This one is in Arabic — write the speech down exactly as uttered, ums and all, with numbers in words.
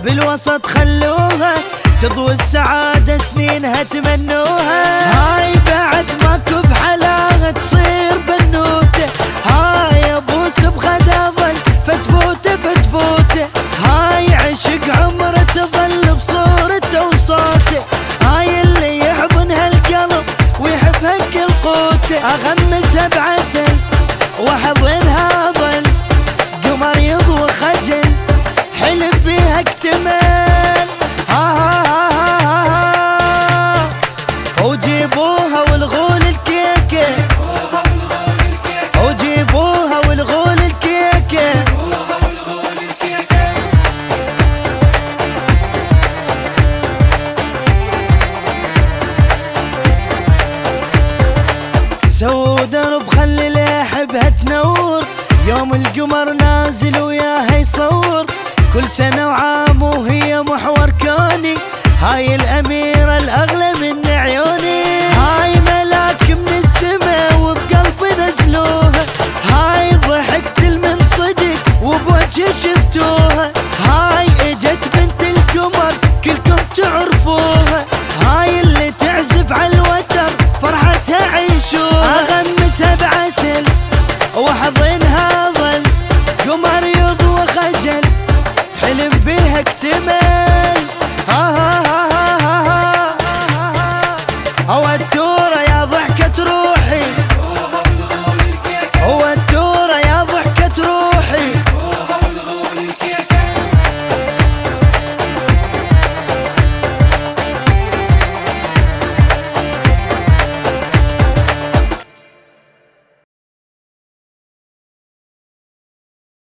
بالوسط خلوها تضوي السعادة سنينها تمنوها. هاي بعد ماكو بحلاها تصير بنوته، هاي ابوس بغدا ظل فتفوته فتفوته، هاي عشق عمره تظل بصورته وصوته، هاي اللي يحضنها القلب ويحبها كل قوته. اغمسها بعسل واحضنها ظل قمر يضوي خجل حلف بيها اكتمل. وجيبوها والغول الكيكة، وجيبوها والغول الكيكة. سووا درب خلي اللي يحبها تنور، يوم القمر نازل وياها يصور، كل سنة وعام وهي محور كوني، هاي الأميرة الأغلى من عيوني. هاي ملاك من السما وبقلبي نزلوها، هاي ضحكت من صدق وبوجه شفتوها، هاي اجت بنت القمر كلكم تعرفوها، هاي اللي تعزف على الوتر فرحتها عيشوها. اغمسها بعسل واحضن